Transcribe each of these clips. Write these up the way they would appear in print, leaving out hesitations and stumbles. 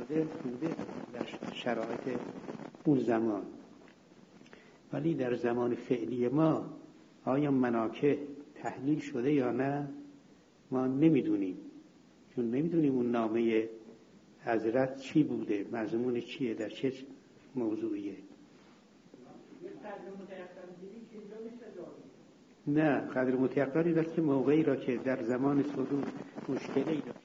شده بوده در شرایط اون زمان. ولی در زمان فعلی ما آیا مناکح تحلیل شده یا نه ما نمیدونیم، چون نمیدونیم اون نامه حضرت چی بوده، مضمون چیه، در چه موضوعیه. نه، قدر متیقنی داشت که موقعی را که در زمان صدور مشکلی داشت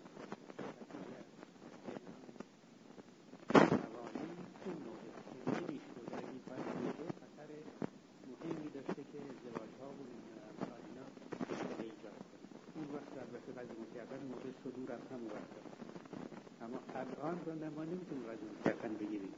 اما الان رو ما نمیتونیم قدر متیقن بگیریم.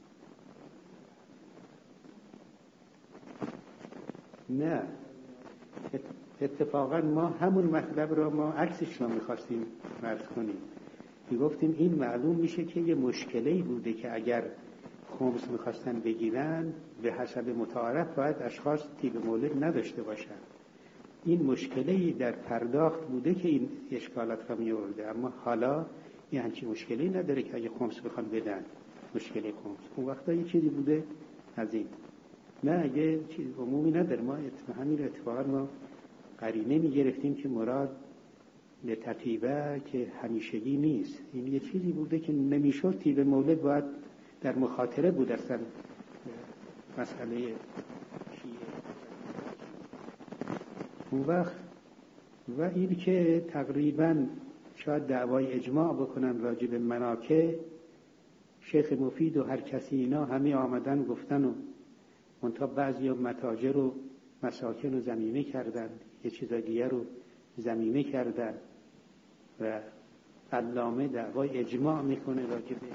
نه، اتفاقا ما همون مطلب رو ما عکسش رو میخواستیم عرض کنیم. میگفتیم این معلوم میشه که یه مشکلی بوده که اگر خمس میخواستن بگیرن به حسب متعارف باید اشخاص طیب مولد نداشته باشن. این مشکلی در پرداخت بوده که این اشکالات رو میورده. اما حالا یه همچین مشکلی نداره که اگه خمس بخوان بدن مشکلی خمس. اون وقتا یه چیزی بوده از این. نه، یه چیز عمومی نداره. ما همین اتفاقا ما قرینه میگرفتیم که مراد لتطیبه که همیشگی نیست. این یه چیزی بوده که نمیشد طیب مولد باید در مخاطره بود اصلا مسئله شیعه اون وقت. و این که تقریبا شاید دعوای اجماع بکنن راجع به مناکح، شیخ مفید و هر کسی اینا همه آمدن گفتن و منتها بعضی ها متاجر و مساکن رو ضمیمه کردن، یه چیزا دیگه رو ضمیمه کردن و علامه دعوای اجماع میکنه راجع به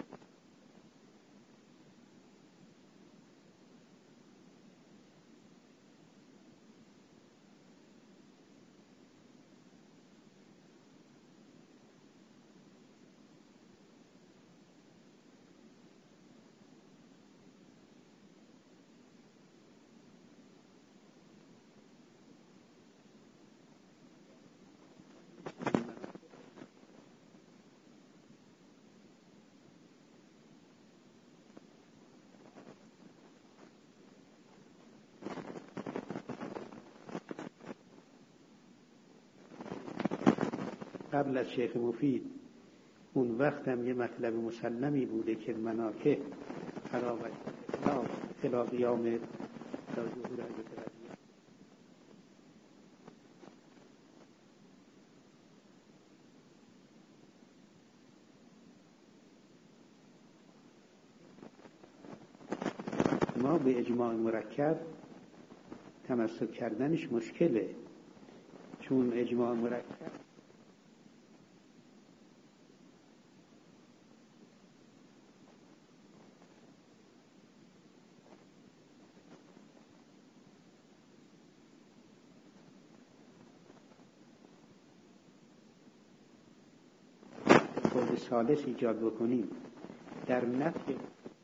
قبل از شیخ مفید اون وقت هم یه مطلب مسلمی بوده که مناکح خلاوت اطلاع قیام ظهور حضرت رضی. ما به اجماع مرکب تمسک کردنش مشکله، چون اجماع مرکب قول ثالث ایجاد بکنیم در نفی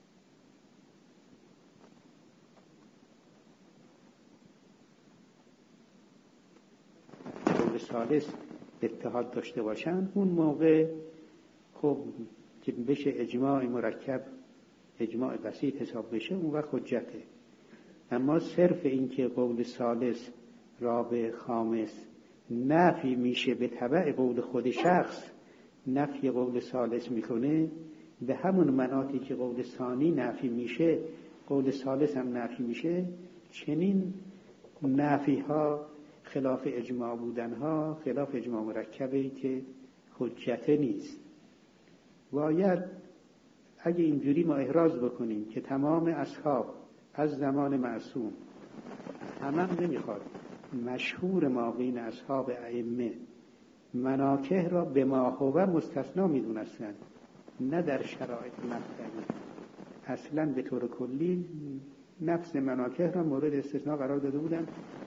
قول ثالث اتحاد داشته باشن، اون موقع خب که بشه اجماع مرکب اجماع بسیط حساب بشه، اون وقت حجته. اما صرف این که قول ثالث رابع خامس نفی میشه به تبع قول خود شخص، نفی قول ثالث میکنه، به همون مناطی که قول ثانی نفی میشه قول ثالث هم نفی میشه. چنین نفی ها خلاف اجماع بودن ها خلاف اجماع مرکبی که حجت نیست. باید اگه اینجوری ما احراز بکنیم که تمام اصحاب از زمان معصوم هم نمیخواد مشهور ما بین اصحاب ائمه مناکح را به ما هو مستثنا میدونستند، نه در شرایط مقطعی. اصلا به طور کلی نفس مناکح را مورد استثناء قرار داده بودند.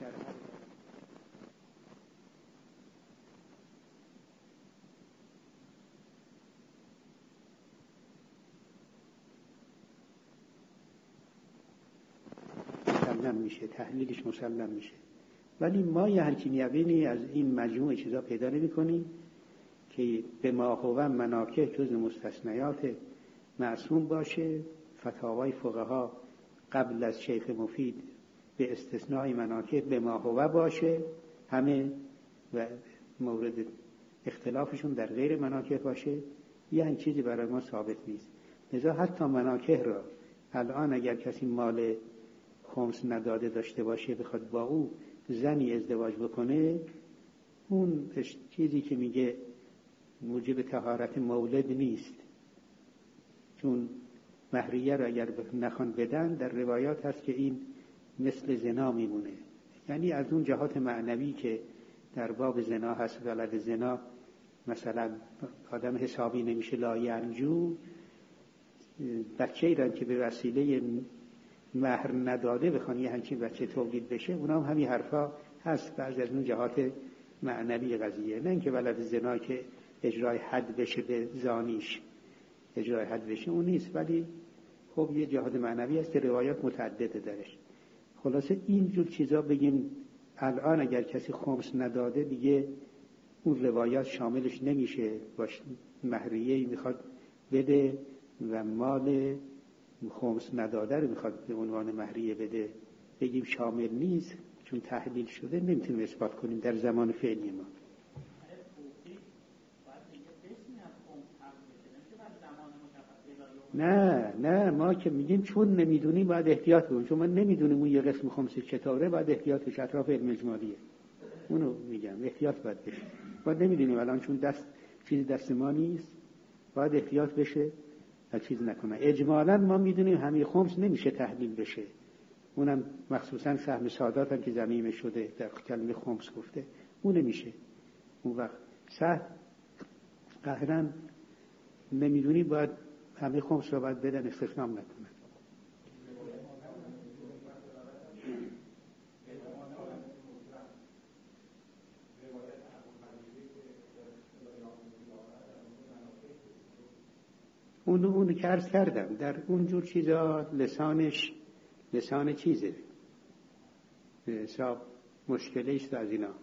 مسلم میشه، تحلیلش مسلم میشه. ولی ما یه همچین یقینی از این مجموعه چیزا پیدا نمی کنیم که به ما هو مناکح جز مستثنیات معصوم باشه. فتاوای فقها قبل از شیخ مفید به استثناء مناکح به ما هو باشه، همه و مورد اختلافشون در غیر مناکح باشه، یه چیزی برای ما ثابت نیست. لذا حتی مناکح را الان اگر کسی مال خمس نداده داشته باشه بخواد با او زنی ازدواج بکنه، اون چیزی که میگه موجب طهارت مولد نیست، چون مهریه را اگر نخوان بدن در روایات هست که این مثل زنا میمونه. یعنی از اون جهات معنوی که در باب زنا هست، ولد زنا مثلا آدم حسابی نمیشه، لا ینجو، بچه ایران که به وسیله مهر نداده بخوان یه همچین بچه تولید بشه، اونا هم همین حرفا هست. بعضی از اون جهات معنوی قضیه، نه اینکه ولد زنا که اجرای حد بشه به زانیش، اجرای حد بشه اون نیست، ولی خب یه جهات معنوی هست که روایات متعدده درش. خلاصه اینجور چیزا بگیم الان اگر کسی خمس نداده دیگه اون روایات شاملش نمیشه، باش مهریه‌ای میخواد بده و مال خمس نداده رو میخواد به عنوان مهریه بده، بگیم شامل نیست، چون تحلیل شده نمیتونیم اثبات کنیم در زمان فعلی ما. نه ما که میگیم چون نمیدونیم باید احتیاط کنیم، چون ما نمیدونیم اون یه قسم خمس چطوره، باید احتیاط بشه. اطراف علم اجمالیه، اونو میگم احتیاط باید بشه. باید نمیدونیم الان، چون چیزی دست ما نیست، باید احتیاط بشه و چیز نکنه. اجمالا ما میدونیم همین خمس نمیشه تحلیل بشه، اونم مخصوصا سهم سادات هم که ضمیمه شده در کلمه خمس گفته، اون نمیشه. اون وقت قهرن نمیدونی باید همه خمس رو باید بدن، استخدام نکنن. اونو که عرض کردم در اونجور چیزا لسان چیزه، به حساب مشکلیست از اینا.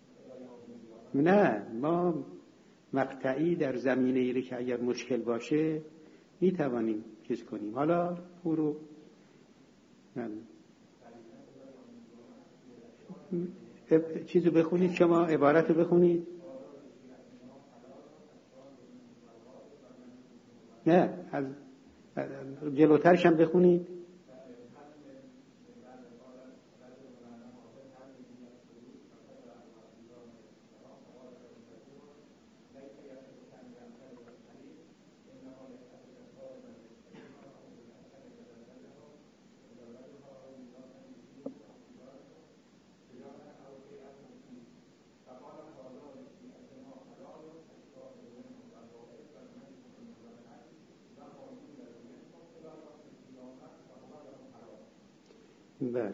نه ما مقطعی در زمینه ایره که اگر مشکل باشه میتوانیم چیز کنیم. حالا او رو چیزو بخونید، شما عبارت رو بخونید. نه از جلوترش هم بخونید. بله.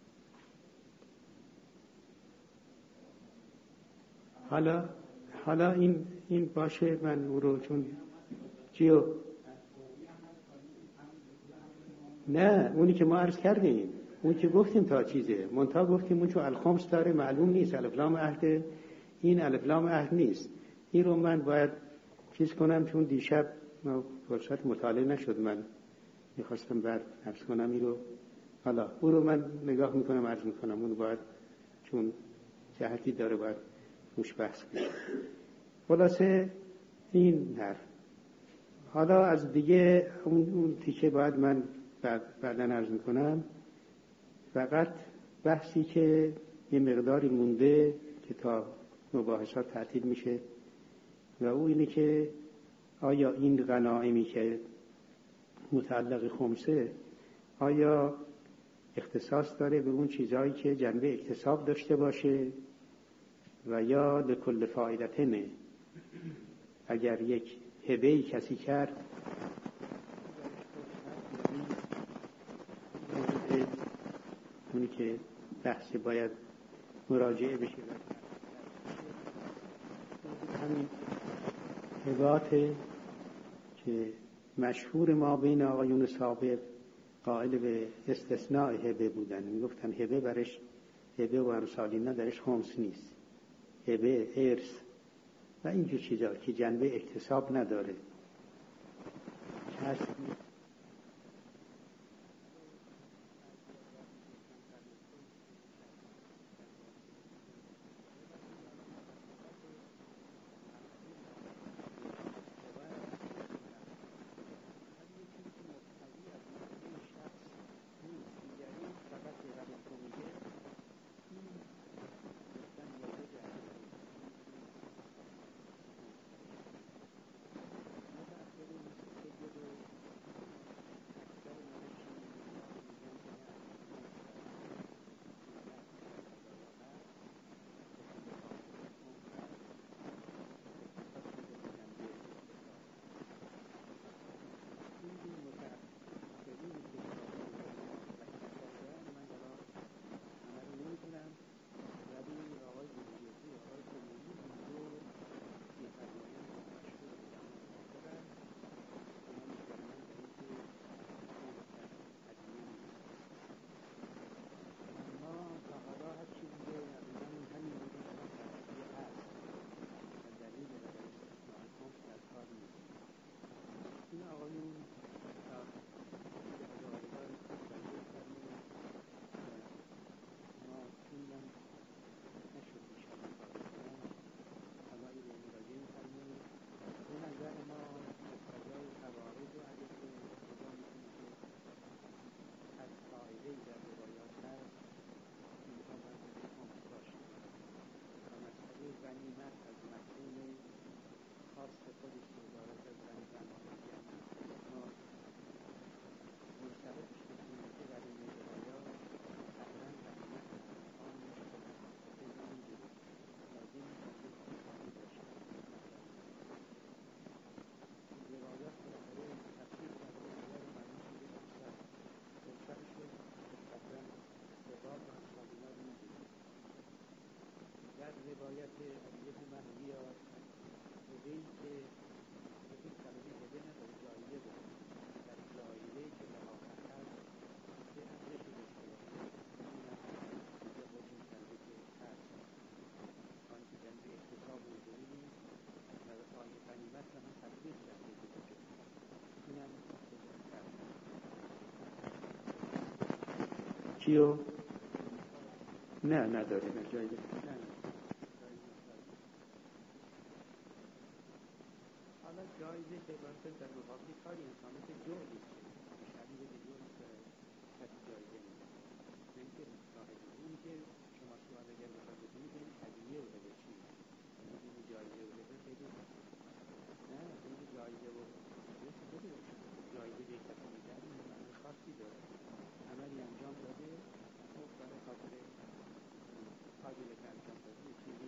حالا این باشه، من او رو چون چیو نه اونی که ما عرض کردیم، اون که گفتیم تا چیزه منتها گفتیم اون چون الخمس داره معلوم نیست، الف لام عهد، این الف لام عهد نیست. این رو من باید چیز کنم، چون دیشب فرصت مطالعه نشد، من میخواستم بعد عرض کنم این رو. حالا او رو من نگاه میکنم، عرض میکنم، اون باید چون جهتی داره باید روش بحث کنم. خلاصه این حرف. حالا از دیگه اون تیکه باید من بعداً عرض میکنم. فقط بحثی که یه مقداری مونده که تا مباحثات تعطیل میشه و او اینه که آیا این غنایمی که متعلق خمسه آیا اختصاص داره به اون چیزهایی که جنبه اکتساب داشته باشه و یا لکل فایدتنه. اگر یک هبه‌ای کسی کرد اونی که بحث باید مراجعه بشه، همین هبات که مشهور ما بین آقایون سابق قائل به استثناء هبه بودن، میگفتن هبه برش، هبه و امثالینا درش خمس نیست، هبه ارث و اینجور چیزا که جنبه اکتساب نداره. هست. روایت علی بن مهدیار بودی که این کلمه هده نداره، جایزه داره. در جایزه که لحاظت هست که ارزشی داشته باشه، اینم اینجا قسم کرده که هست آن که در این احتساب حضوری نیست و آیه غنیمت رو هم تطبیق کرده که اینم قسم کرده چیو؟ نه نداره، نه جایزه نه. حالا جایزه که باید در مقابل کاری انسانه که جوری که شبیه به جوری که کسی جایزه میده، نه اینکه صاحبه. اونی که شما سوال اگر بخواد بکنید که این هدیه و بده چی این جایزه و بده خیلی نه، این جایزه و بده که بده جایزه به کسی میدن این معنی خاصی داره. عملی انجام داده خب برای خاطر کاری که انجام داده یه چیزی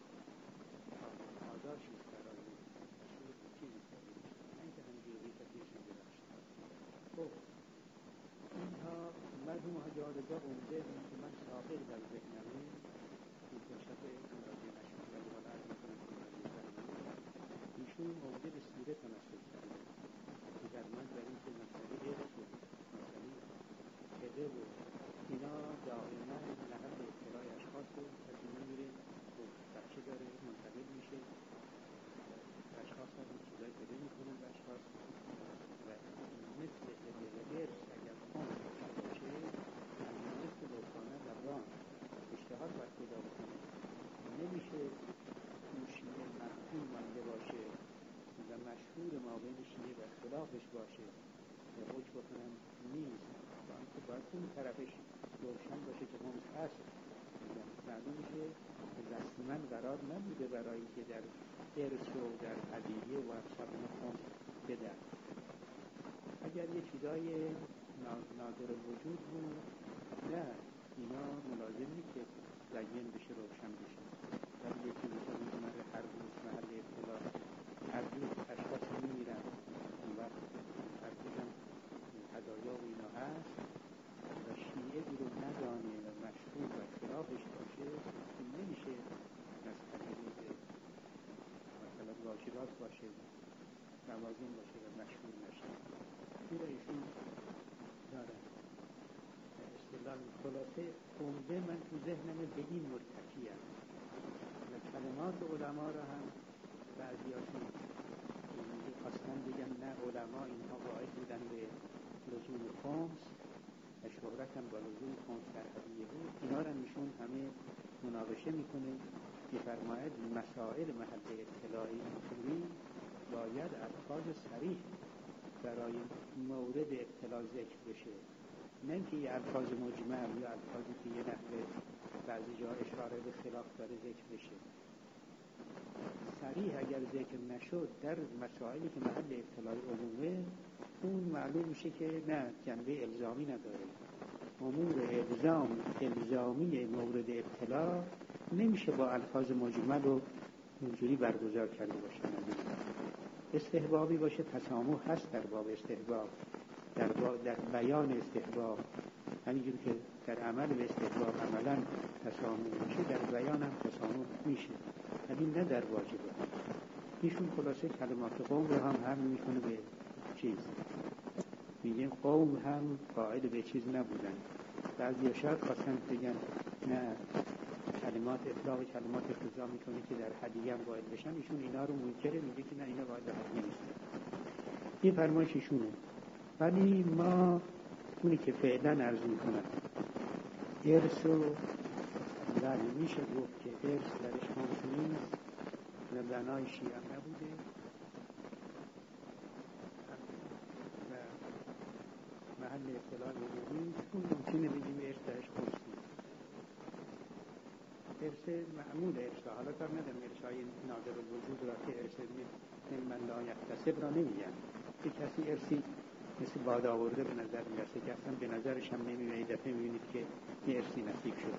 پاداشی است برای مشهور چیزی داده میشه، نه اینکه همینجور به کسی چیزی بخشه. خب اینها مرحوم حاج آرزا عمده که من سابق در ذهنمه این فرصت مراجعه نشد ولی حالا عرض میکنم که مراجعه فرمایید ایشون عمده به سیره تمسک کرده که در من در این که مسئله ارث و مسئله هده و اینا دائما محل اطلاع اشخاص و کسی میمیره خب بچه داره منتقل میشه اشخاص هم چیزایی هده میکنن به اشخاص و مثل هده و ارث اگر خون داشته باشه مثل لوکانه لبان اشتهار باید پیدا بکنه، نمیشه اون شیعه مفهوم مانده باشه و مشهور ما بین شیعه و خلافش باشه و حج بکنن نیست، با اینکه باید اون طرفش روشن باشه که خمس هست. معلوم میشه که رسما قرار نبوده برای اینکه در ارث و در هدیه و امثال خمس بدن. اگر یه چیزای نادر وجود بود نه، اینا ملازم نیست که زین بشه روشن بشه، ولی یه چیزی که روزمره هر روز محل اطلاع هر روز اشخاص میمیرن اون وقت هر روزم هدایا و اینا هست و شیعه رو ندانه و مشهور و خلافش باشه این نمیشه مسئله که مثلا واجبات باشه لوازم باشه و مشهور نشه. این را ایشون دارن اصطلاح خلاصه عمده من تو ذهنم به این متکیم و کلمات علما را هم بعضی هاشون خواستن بگن نه علما اینها باعث بودن به لزوم خمس و شهرت هم با لزوم خمس در هدیه بود، اینا رو ایشون همه مناقشه میکنه. میفرماید مسائل محل اطلاع اینطوری باید الفاظ صریح برای مورد اطلاع ذکر بشه، نه اینکه یه الفاظ مجمل یا الفاظی که یه نحوه بعضی جا اشاره به خلاف داره ذکر بشه. صریح اگر ذکر نشد در مسائلی که محل اطلاع عمومه، اون معلوم میشه که نه، جنبه الزامی نداره. امور الزامی مورد اطلاع نمیشه با الفاظ مجمل و اونجوری برگزار کرده باشن. استحبابی باشه، تسامح هست در باب استحباب، در بیان استحباب، همینجور که در عمل به استحباب عملا تسامح میشه، در بیان هم تسامح میشه، ولی نه در واجبه. ایشون خلاصه کلمات قوم رو هم حمل میکنه به چیز، میگیم قوم هم قائل به چیز نبودن. بعضی شاید خواستن بگن نه، کلمات اطلاق کلمات اقتضا میکنه که در هدیه هم قائل بشن، ایشون اینا رو منکره، میگه که نه، اینا قائل به هدیه نیستن. این فرمایش ایشونه. ولی ما اونی که فعلا عرض میکنم ارث و ولی میشه گفت که ارث درش خمس نیست و بنای شیعه نبوده و محل اطلاع عمومی، اون ممکنه بگیم ارث درش خمس نیست. ارث معمول ارث، حالا کار ندارم ارثای نادر الوجود را که ارث من لا یحتسب را نمیگن، که کسی ارثی مثل باد آورده به نظر میرسه که اصلا به نظرش هم نمیونه، یه دفعه میبینید که یه ارثی نصیب شد.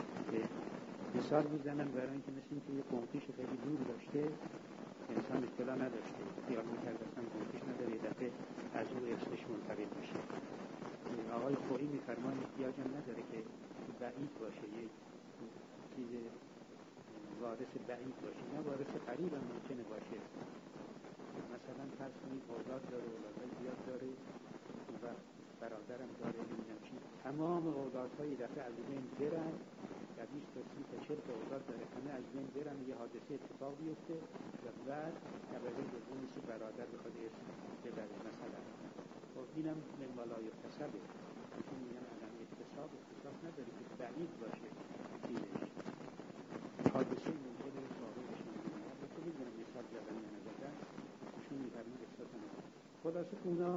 مثال میزنم برای اینکه مثل اینکه یه قمقیش خیلی دور داشته، انسان اطلاع نداشته، خیال میکرد اصلا قمقیش نداره، یه دفعه از او ارثش منتقل میشه. آقای خویی میفرمان احتیاج هم نداره که بعید باشه، یه چیز وارث بعید باشه، نه وارث قریب هم ممکنه باشه. مثلا فرض کنید اولاد داره، اولادهای زیاد داره و برادرم داره، نمیدونم چی، تمام اولادهای دفعه از بین برن، در 20 تا 30 تا 40 تا اولاد داره، همه از بین برن، یه حادثه اتفاق بیفته و بعد طبقه دومی که برادر بخواد ارث ببره مثلا. خب اینم من ولای اکتسابه، چون میگن عدم اکتساب نداره که بعید باشه چیزش، حادثه ممکنه واقع بشه. البته میدونم مثال زدن یا نزدن، ایشون میفرمون احساس نداره. خلاصه اونا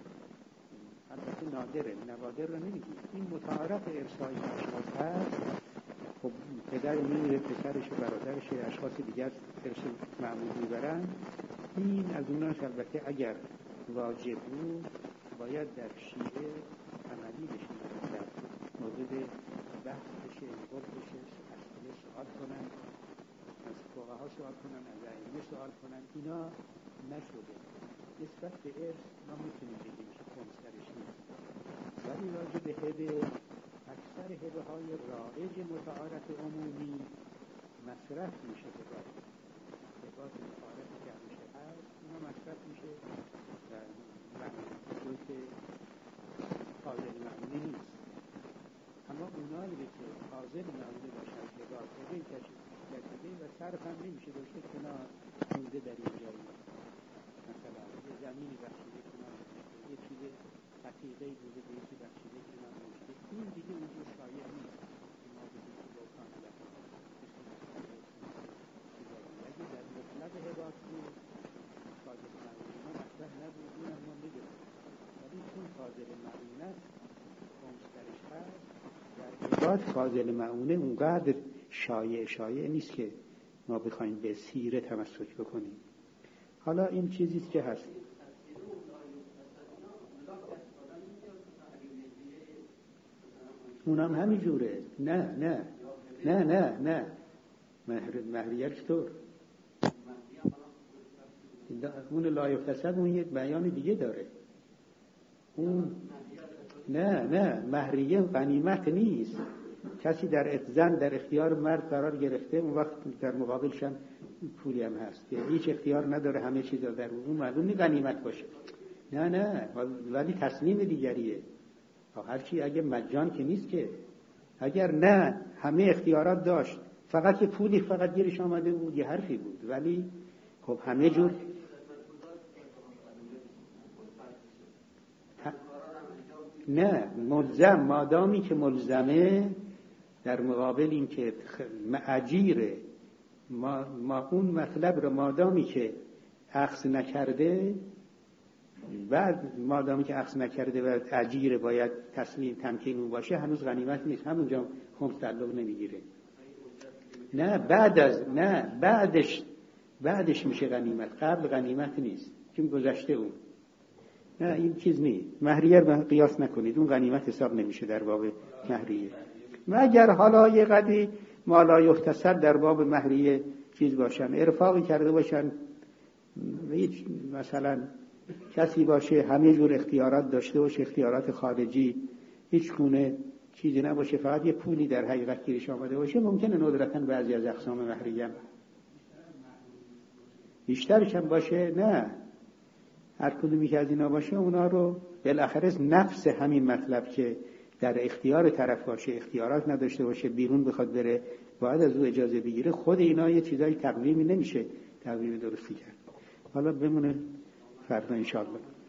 البته نادره، نوادر رو نمیگیم. این متعارف ارثای اشخاص هست. خب پدر میمیره، پسرش و برادرش اشخاص دیگر ارث معمول میبرن. این از اوناش البته اگر واجب بود باید در شیعه عملی بشه، در مورد بحث بشه، نقل بشه، از سوال کنن، از فقها سوال کنن، از ائمه سوال کنن. اینا نشده. نسبت به ارث ما میتونیم بگیم که خمس درش نیست، ولی راجع به هبه، اکثر هبه های رایج متعارف عمومی مصرف میشه. هبات متعارفی که همیشه هست اونا مصرف میشه و صورت حاضر معمولی نیست. اما اونایی که حاضر معمولی باشن، هبات هبه کشیده و صرف هم نمیشه داشته کنار مونده در این جایی، مثلا یه زمینی بخشیده کنار نوشته، یه چیز حقیقی بوده به یکی بخشیده کنار نوشته، این دیگه اونجور شایع نیست که ما بگیم که لوکان لکان مثل مسئله چیزایی. اگه در مطلق هبات بود فاضل معونه ما مطرح نبود، اونم ما میدونیم، ولی چون فاضل معونه است خمس درش هست، در هبات فاضل معونه اونقدر شایع نیست که ما بخوایم به سیره تمسک بکنیم. حالا این چیزیست که هست. اونم همین جوره. نه مهریه چطور؟ اون لا یحتسب اون یه بیان دیگه داره. اون نه مهریه غنیمت نیست. کسی زن در اختیار مرد قرار گرفته، اون وقت در مقابلش هم پولی هم هست که هیچ اختیار نداره، همه چیز در اون معلوم نی غنیمت باشه. نه ولی تسلیم دیگریه. هرچی اگه مجان که نیست که، اگر نه همه اختیارات داشت، فقط یه پولی فقط گیرش آمده بود، یه حرفی بود، ولی خب همه جور نه ملزم، مادامی که ملزمه در مقابل این که اجیره، ما اون مطلب رو مادامی که اخذ نکرده، بعد مادامی که اخذ نکرده و اجیره باید تسلیم تمکین اون باشه، هنوز غنیمت نیست، همونجا خمس تعلق نمیگیره. نه بعدش میشه غنیمت، قبل غنیمت نیست چون گذشته اون. نه این چیز نیست، مهریه رو قیاس نکنید، اون غنیمت حساب نمیشه در باب مهریه. مگر حالا یه قدری مالا یحتسب در باب مهریه چیز باشن، ارفاقی کرده باشن، هیچ مثلا کسی باشه همه جور اختیارات داشته باشه، اختیارات خارجی هیچ گونه چیزی نباشه، فقط یه پولی در حقیقت گیرش آمده باشه، ممکنه ندرتاً بعضی از اقسام مهریه بیشترش هم باشه. نه هر کدومی که از اینا باشه اونا رو بالاخره نفس همین مطلب که در اختیار طرف باشه، اختیارات نداشته باشه، بیرون بخواد بره باید از او اجازه بگیره، خود اینا یه چیزای تقویمی نمیشه تقویم درستی کرد. حالا بمونه فردا انشاءالله.